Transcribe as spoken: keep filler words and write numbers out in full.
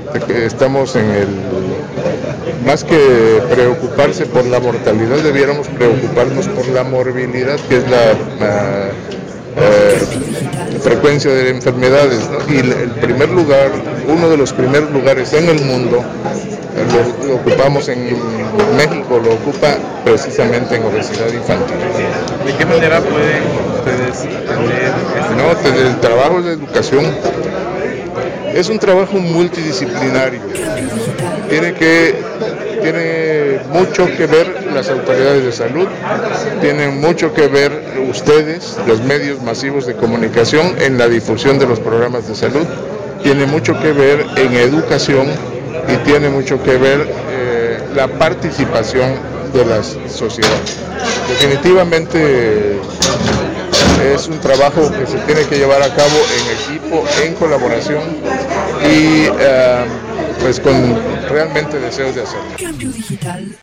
Estamos en el, más que preocuparse por la mortalidad, debiéramos preocuparnos por la morbilidad, que es la uh, uh, frecuencia de enfermedades, ¿no? Y el primer lugar, uno de los primeros lugares en el mundo, lo, lo ocupamos en México, lo ocupa precisamente en obesidad infantil. ¿De qué manera pueden ustedes atender este No, desde el trabajo de educación. Es un trabajo multidisciplinario. Tiene que tiene mucho que ver las autoridades de salud, tienen mucho que ver ustedes, los medios masivos de comunicación, en la difusión de los programas de salud, tiene mucho que ver en educación y tiene mucho que ver eh, la participación de la sociedad. Definitivamente es un trabajo que se tiene que llevar a cabo en equipo, en colaboración y uh, pues con realmente deseos de hacerlo. Cambio Digital.